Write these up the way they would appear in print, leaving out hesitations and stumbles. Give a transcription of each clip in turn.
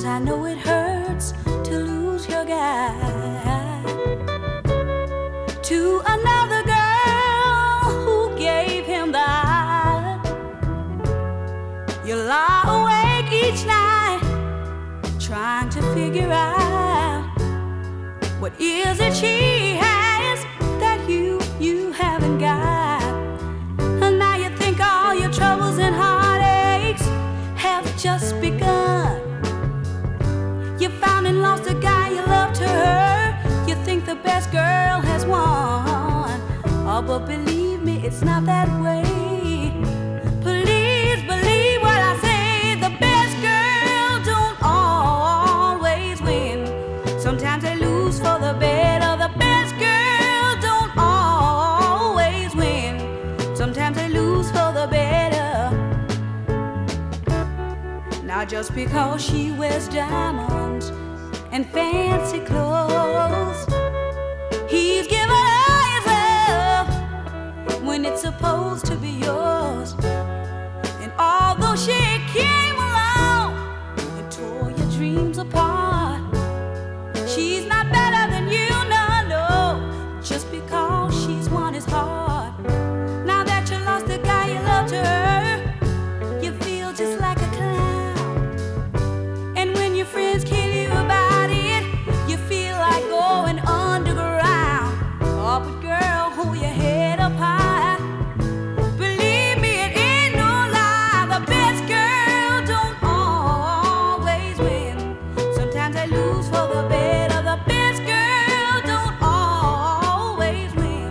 I know it hurts to lose your guy to another girl who gave him the eye. You lie awake each night trying to figure out what is it she has that you haven't got. And now you think all your troubles and heartaches have just begun. You found and lost a guy you loved to her. You think the best girl has won. Oh, but believe me, it's not that way. Please believe what I say. The best girl don't always win. Sometimes they lose for the better. The best girl don't always win. Sometimes they lose for the better. Now just because she wears diamonds and fancy clothes, he's given her his love when it's supposed to be yours. And although she came along and tore your dreams apart, she's not better than you, no, just because she's won his heart. Now that you lost the guy you loved her, you feel just like a clown. And when your friends kill you about it, you feel like going underground. Oh, but girl, hold your head up high. Believe me, it ain't no lie. The best girl don't always win. Sometimes they lose for the better. The best girl don't always win.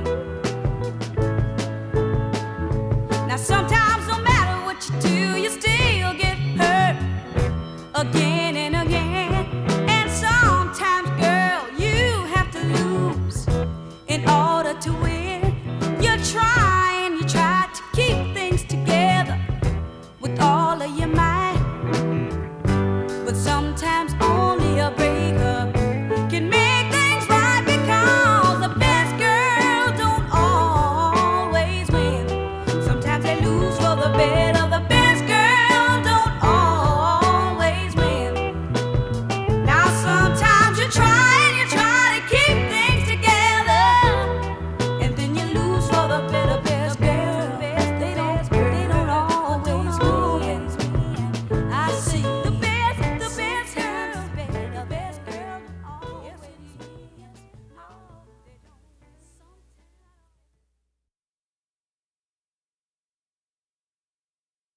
Now sometimes no matter what you do, you still get hurt again and again. And sometimes, girl, you have to lose in order to win. You try to keep things together with all of your might, but sometimes only a break